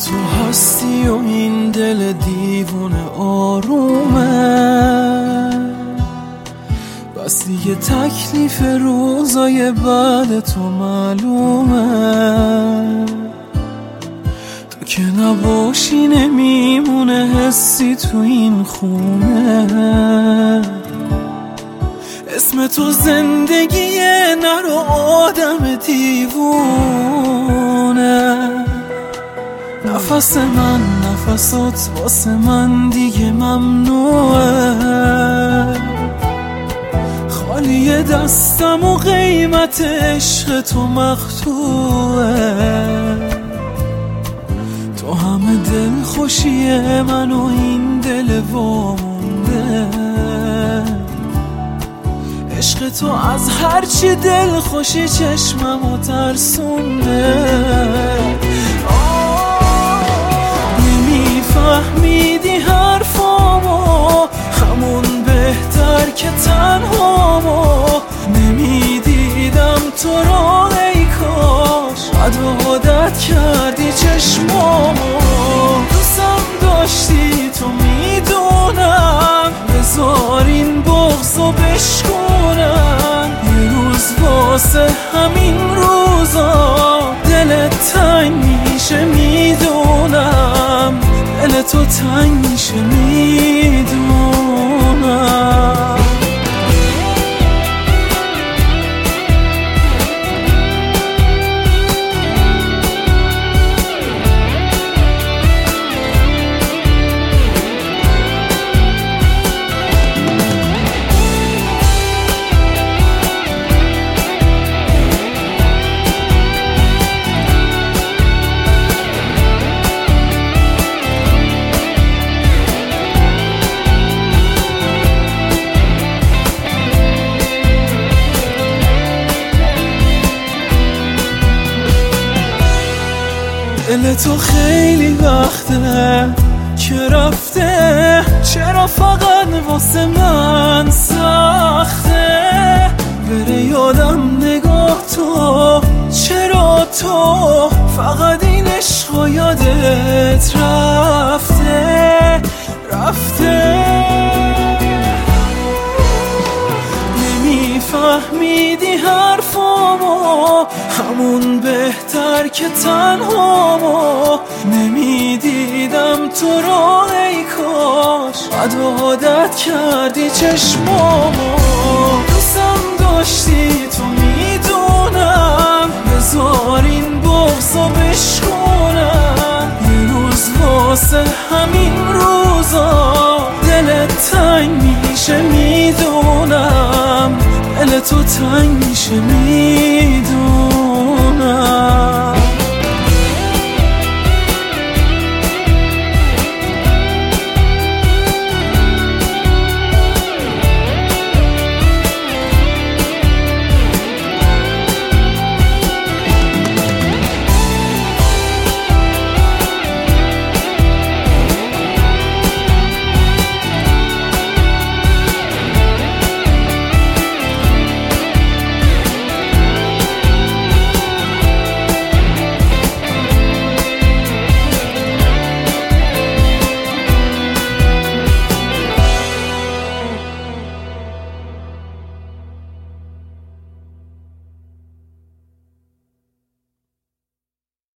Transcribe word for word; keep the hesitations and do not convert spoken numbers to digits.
تو هستی و این دل دیوونه آرومه، بس دیگه تکلیف روزای بعد تو معلومه. تو که نباشی نمیمونه حسی تو این خونه. اسم تو زندگیه نرو آدم دیوونه. نفس من نفسات واسه من دیگه ممنوعه. خالی دستم و قیمت عشق تو مقطوعه. تو همه دل خوشیه من و این دل وامونده. عشق تو از هرچی دل خوشی چشممو ترسونده. نمیفهمیدی حرفامو، همون بهتر که تنهامو. نمیدیدم تو رو ای کاش، بد عادت کردی چشمامو. دوستم داشتی تو میدونم، بذار این بغضو بشکنم. یه روز واسه همین روزا دلت تنگ میشه میدونم، دل تو تنگ میشه میدونم. دل تو خیلی وقته که رفته، چرا فقط واسه من سخته؟ بره یادم نگاه تو، چرا تو فقط این عشقا یادت رفته رفته. نمیفهمیدی حرفامو، همون بهتر که تنهامو. نمیدیدم تو رو ای کاش، بد عادت کردی چشمامو. دوستم داشتی تو میدونم، بذار این بغضو بشکنم. یه روز واسه همین روزا دلت تنگ میشه میدونم، دل تو تنگ میشه میدونم.